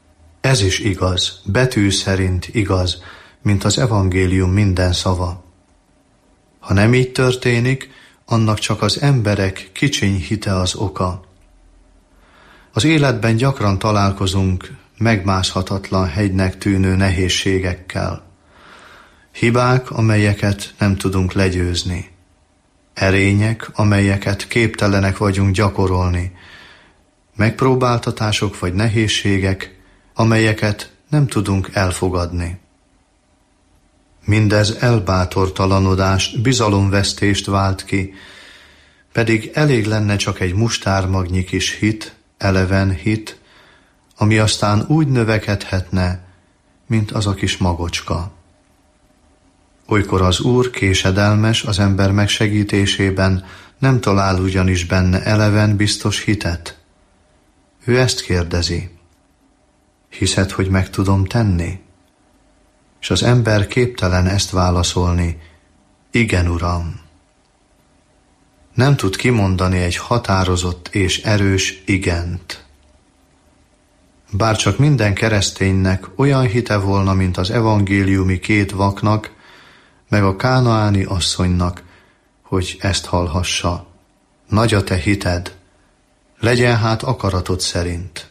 Ez is igaz, betű szerint igaz, mint az evangélium minden szava. Ha nem így történik, annak csak az emberek kicsiny hite az oka. Az életben gyakran találkozunk megmászhatatlan hegynek tűnő nehézségekkel. Hibák, amelyeket nem tudunk legyőzni. Erények, amelyeket képtelenek vagyunk gyakorolni. Megpróbáltatások vagy nehézségek, amelyeket nem tudunk elfogadni. Mindez elbátortalanodást, bizalomvesztést vált ki, pedig elég lenne csak egy mustármagnyi kis hit, eleven hit, ami aztán úgy növekedhetne, mint az a kis magocska. Olykor az Úr késedelmes az ember megsegítésében, nem talál ugyanis benne eleven biztos hitet. Ő ezt kérdezi. Hiszed, hogy meg tudom tenni? És az ember képtelen ezt válaszolni. Igen, Uram. Nem tud kimondani egy határozott és erős igent. Bárcsak minden kereszténynek olyan hite volna, mint az evangéliumi két vaknak, meg a kánaáni asszonynak, hogy ezt hallhassa. Nagy a te hited, legyen hát akaratod szerint.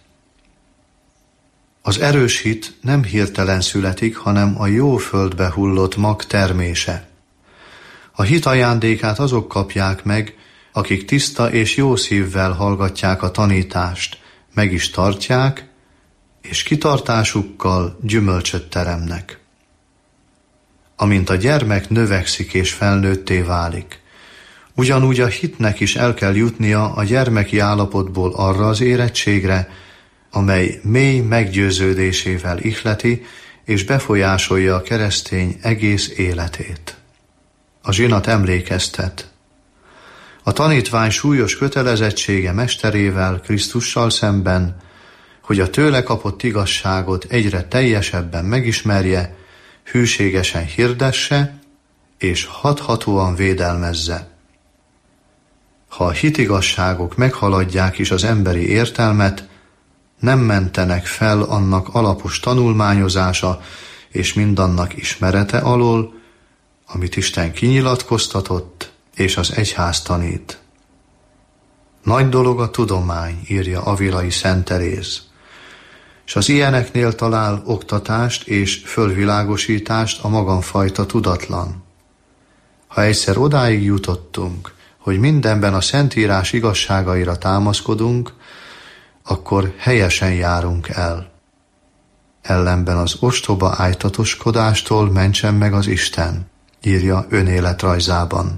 Az erős hit nem hirtelen születik, hanem a jó földbe hullott mag termése. A hit ajándékát azok kapják meg, akik tiszta és jó szívvel hallgatják a tanítást, meg is tartják, és kitartásukkal gyümölcsöt teremnek. Amint a gyermek növekszik és felnőtté válik, ugyanúgy a hitnek is el kell jutnia a gyermeki állapotból arra az érettségre, amely mély meggyőződésével ihleti és befolyásolja a keresztény egész életét. A zsinat emlékeztet. A tanítvány súlyos kötelezettsége mesterével, Krisztussal szemben, hogy a tőle kapott igazságot egyre teljesebben megismerje, hűségesen hirdesse és hathatóan védelmezze. Ha a hitigasságok meghaladják is az emberi értelmet, nem mentenek fel annak alapos tanulmányozása és mindannak ismerete alól, amit Isten kinyilatkoztatott és az egyház tanít. Nagy dolog a tudomány, írja Avilai Szent Teréz, és az ilyeneknél talál oktatást és fölvilágosítást a magamfajta tudatlan. Ha egyszer odáig jutottunk, hogy mindenben a Szentírás igazságaira támaszkodunk, akkor helyesen járunk el. Ellenben az ostoba ájtatoskodástól mentsen meg az Isten, írja önéletrajzában.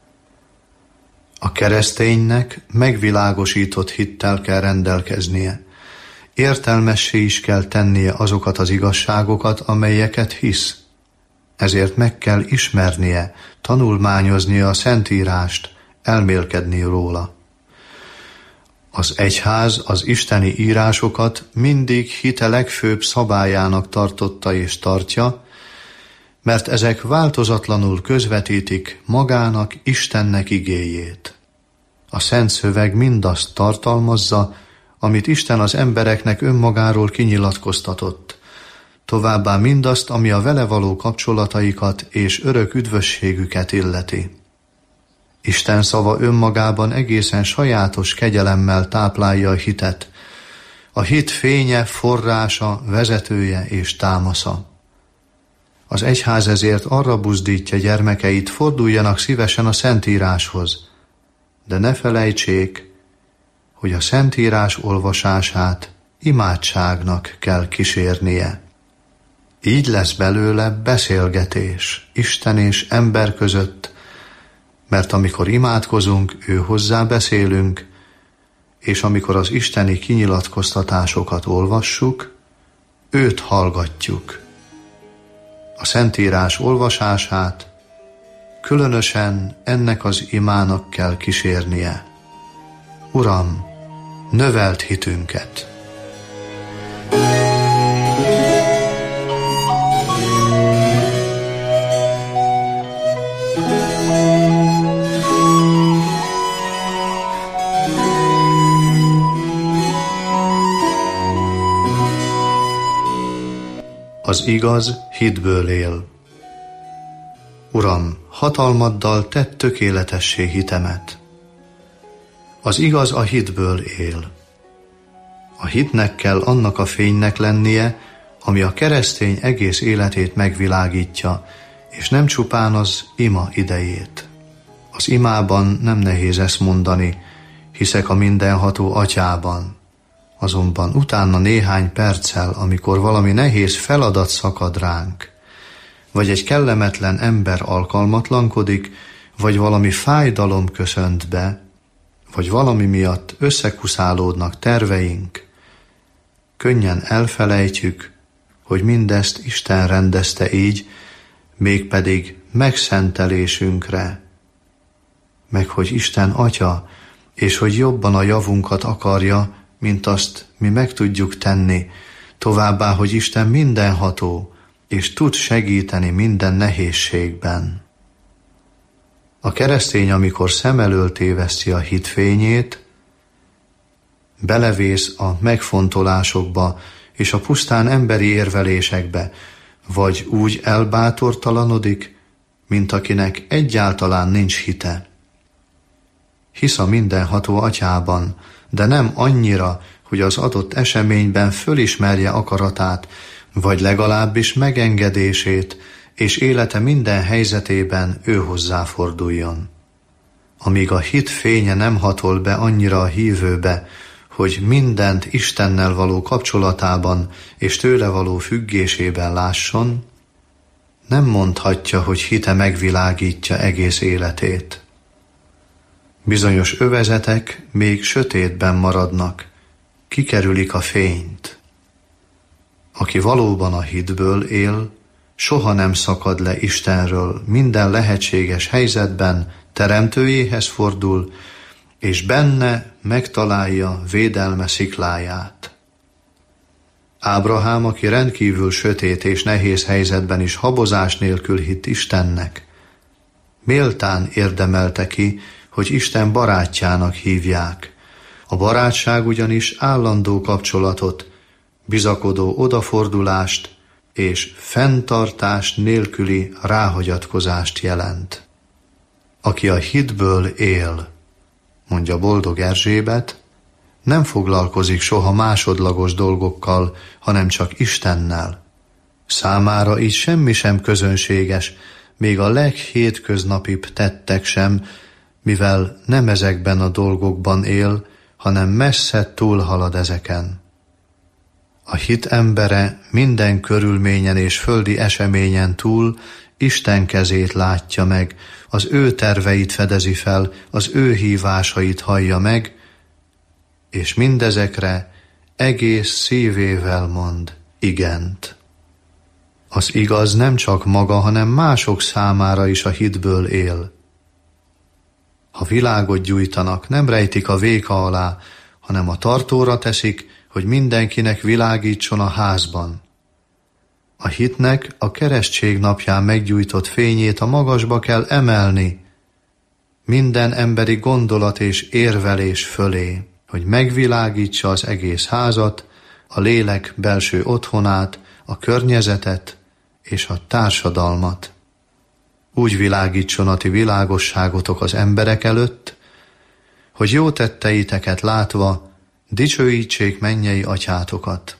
A kereszténynek megvilágosított hittel kell rendelkeznie. Értelmessé is kell tennie azokat az igazságokat, amelyeket hisz. Ezért meg kell ismernie, tanulmányoznia a Szentírást, elmélkedni róla. Az egyház az isteni írásokat mindig hite legfőbb szabályának tartotta és tartja, mert ezek változatlanul közvetítik magának Istennek igéjét. A Szent Szöveg mindazt tartalmazza, amit Isten az embereknek önmagáról kinyilatkoztatott, továbbá mindazt, ami a vele való kapcsolataikat és örök üdvösségüket illeti. Isten szava önmagában egészen sajátos kegyelemmel táplálja a hitet, a hit fénye, forrása, vezetője és támasza. Az egyház ezért arra buzdítja gyermekeit, forduljanak szívesen a Szentíráshoz, de ne felejtsék, hogy a Szentírás olvasását imádságnak kell kísérnie. Így lesz belőle beszélgetés Isten és ember között, mert amikor imádkozunk, ő hozzá beszélünk, és amikor az isteni kinyilatkoztatásokat olvassuk, őt hallgatjuk. A Szentírás olvasását különösen ennek az imának kell kísérnie. Uram, növeld hitünket! Az igaz hitből él. Uram, hatalmaddal tedd tökéletessé hitemet. Az igaz a hitből él. A hitnek kell annak a fénynek lennie, ami a keresztény egész életét megvilágítja, és nem csupán az ima idejét. Az imában nem nehéz ezt mondani, hiszek a mindenható Atyában. Azonban utána néhány perccel, amikor valami nehéz feladat szakad ránk, vagy egy kellemetlen ember alkalmatlankodik, vagy valami fájdalom köszönt be, vagy valami miatt összekuszálódnak terveink, könnyen elfelejtjük, hogy mindezt Isten rendezte így, mégpedig megszentelésünkre, meg hogy Isten Atya, és hogy jobban a javunkat akarja, mint azt mi meg tudjuk tenni, továbbá, hogy Isten mindenható, és tud segíteni minden nehézségben. A keresztény, amikor szem elől téveszti a hitfényét, belevész a megfontolásokba és a pusztán emberi érvelésekbe, vagy úgy elbátortalanodik, mint akinek egyáltalán nincs hite. Hisz a mindenható Atyában, de nem annyira, hogy az adott eseményben fölismerje akaratát, vagy legalábbis megengedését, és élete minden helyzetében ő hozzáforduljon. Amíg a hit fénye nem hatol be annyira a hívőbe, hogy mindent Istennel való kapcsolatában és tőle való függésében lásson, nem mondhatja, hogy hite megvilágítja egész életét. Bizonyos övezetek még sötétben maradnak, kikerülik a fényt. Aki valóban a hitből él, soha nem szakad le Istenről, minden lehetséges helyzetben teremtőjéhez fordul, és benne megtalálja védelme szikláját. Ábrahám, aki rendkívül sötét és nehéz helyzetben is habozás nélkül hitt Istennek, méltán érdemelte ki, hogy Isten barátjának hívják. A barátság ugyanis állandó kapcsolatot, bizakodó odafordulást és fenntartás nélküli ráhagyatkozást jelent. Aki a hitből él, mondja Boldog Erzsébet, nem foglalkozik soha másodlagos dolgokkal, hanem csak Istennel. Számára így semmi sem közönséges, még a leghétköznapibb tettek sem, mivel nem ezekben a dolgokban él, hanem messze túlhalad ezeken. A hit embere minden körülményen és földi eseményen túl Isten kezét látja meg, az ő terveit fedezi fel, az ő hívásait hallja meg, és mindezekre egész szívével mond igent. Az igaz nem csak maga, hanem mások számára is a hitből él. Ha világot gyújtanak, nem rejtik a véka alá, hanem a tartóra teszik, hogy mindenkinek világítson a házban. A hitnek a keresztség napján meggyújtott fényét a magasba kell emelni, minden emberi gondolat és érvelés fölé, hogy megvilágítsa az egész házat, a lélek belső otthonát, a környezetet és a társadalmat. Úgy világítson a ti világosságotok az emberek előtt, hogy jó tetteiteket látva dicsőítsék mennyei atyátokat.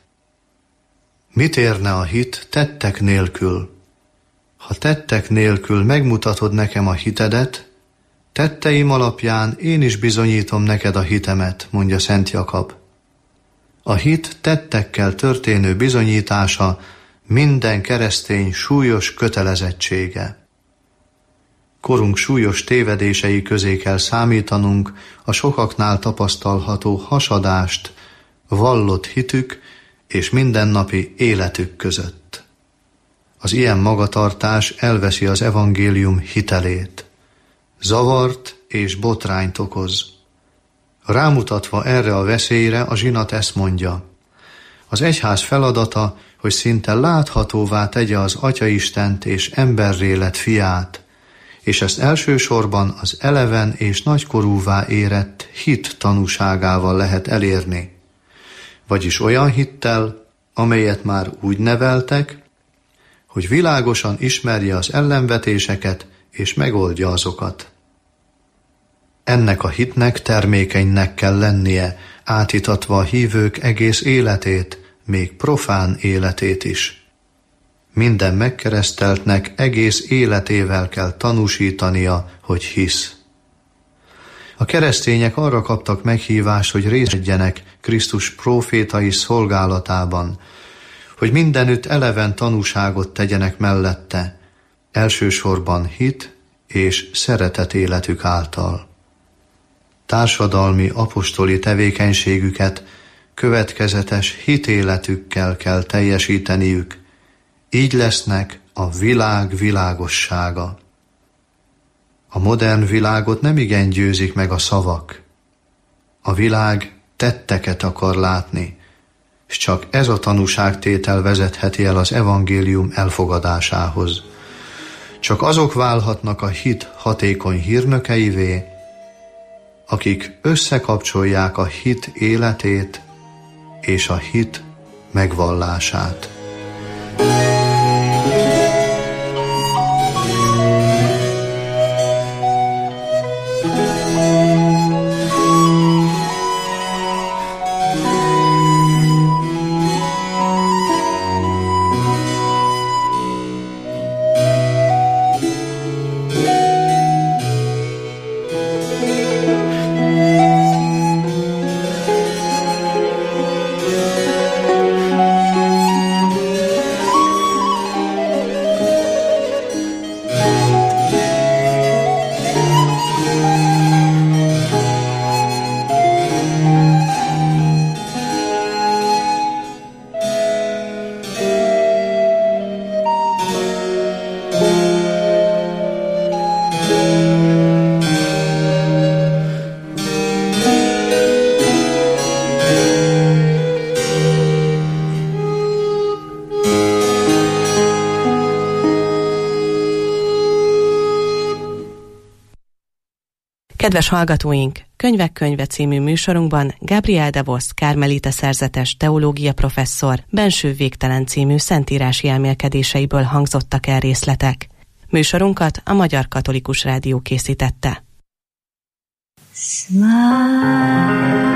Mit érne a hit tettek nélkül? Ha tettek nélkül megmutatod nekem a hitedet, tetteim alapján én is bizonyítom neked a hitemet, mondja Szent Jakab. A hit tettekkel történő bizonyítása minden keresztény súlyos kötelezettsége. Korunk súlyos tévedései közé kell számítanunk a sokaknál tapasztalható hasadást vallott hitük és mindennapi életük között. Az ilyen magatartás elveszi az evangélium hitelét. Zavart és botrányt okoz. Rámutatva erre a veszélyre, a zsinat ezt mondja. Az egyház feladata, hogy szinte láthatóvá tegye az Atyaistent és emberré lett fiát, és ezt elsősorban az eleven és nagykorúvá érett hit tanúságával lehet elérni. Vagyis olyan hittel, amelyet már úgy neveltek, hogy világosan ismerje az ellenvetéseket és megoldja azokat. Ennek a hitnek termékenynek kell lennie, átítatva a hívők egész életét, még profán életét is. Minden megkereszteltnek egész életével kell tanúsítania, hogy hisz. A keresztények arra kaptak meghívást, hogy részt vegyenek Krisztus prófétai szolgálatában, hogy mindenütt eleven tanúságot tegyenek mellette, elsősorban hit és szeretet életük által. Társadalmi apostoli tevékenységüket következetes hitéletükkel kell teljesíteniük, így lesznek a világ világossága. A modern világot nem igen győzik meg a szavak. A világ tetteket akar látni, és csak ez a tanúságtétel vezetheti el az evangélium elfogadásához. Csak azok válhatnak a hit hatékony hírnökeivé, akik összekapcsolják a hit életét és a hit megvallását. Kedves hallgatóink, Könyvek könyve című műsorunkban Gabriel de Vos kármelita szerzetes teológia professzor Benső végtelen című szentírási elmélkedéseiből hangzottak el részletek. Műsorunkat a Magyar Katolikus Rádió készítette. Smile.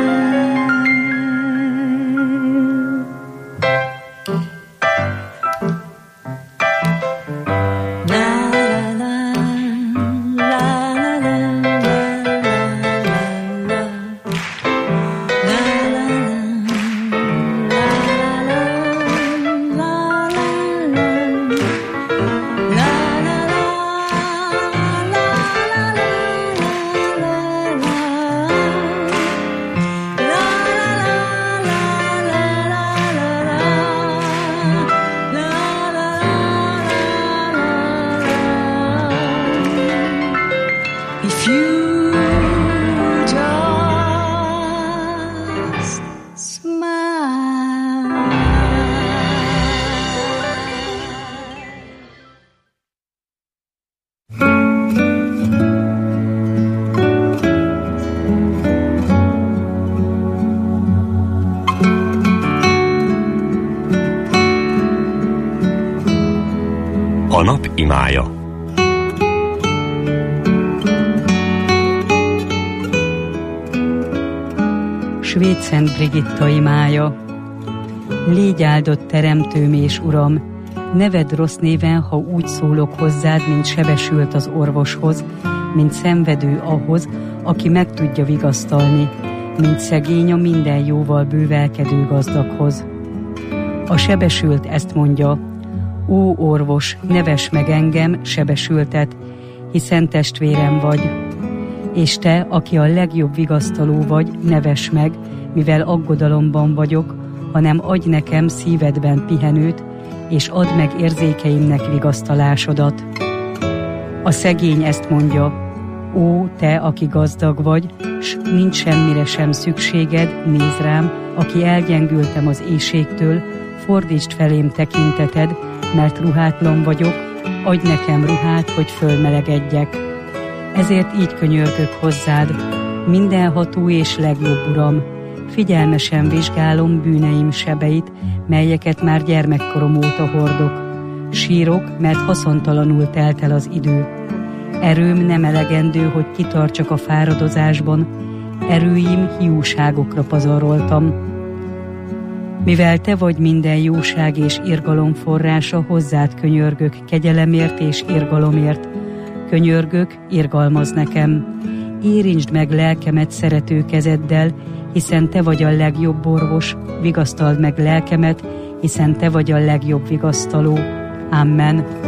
A nap imája. Svéd Szent Brigitta imája. Légy áldott teremtőm és Uram, neved rossz néven, ha úgy szólok hozzád, mint sebesült az orvoshoz, mint szenvedő ahhoz, aki meg tudja vigasztalni, mint szegény a minden jóval bővelkedő gazdaghoz. A sebesült ezt mondja: ó orvos, nevess meg engem, sebesültet, hiszen testvérem vagy. És te, aki a legjobb vigasztaló vagy, nevess meg, mivel aggodalomban vagyok, hanem adj nekem szívedben pihenőt, és add meg érzékeimnek vigasztalásodat. A szegény ezt mondja: ó, te, aki gazdag vagy, s nincs semmire sem szükséged, nézd rám, aki elgyengültem az éhségtől, fordítsd felém tekinteted, mert ruhátlan vagyok, adj nekem ruhát, hogy fölmelegedjek. Ezért így könyörgök hozzád, mindenható és legjobb Uram, figyelmesen vizsgálom bűneim sebeit, melyeket már gyermekkorom óta hordok, Sírok, mert haszontalanul telt el az idő. Erőm nem elegendő, hogy kitartsak a fáradozásban, erőim hiúságokra pazaroltam. Mivel te vagy minden jóság és irgalom forrása, hozzád könyörgök kegyelemért és irgalomért. Könyörgök, irgalmazz nekem. Érintsd meg lelkemet szerető kezeddel, hiszen te vagy a legjobb orvos, vigasztald meg lelkemet, hiszen te vagy a legjobb vigasztaló. Amen.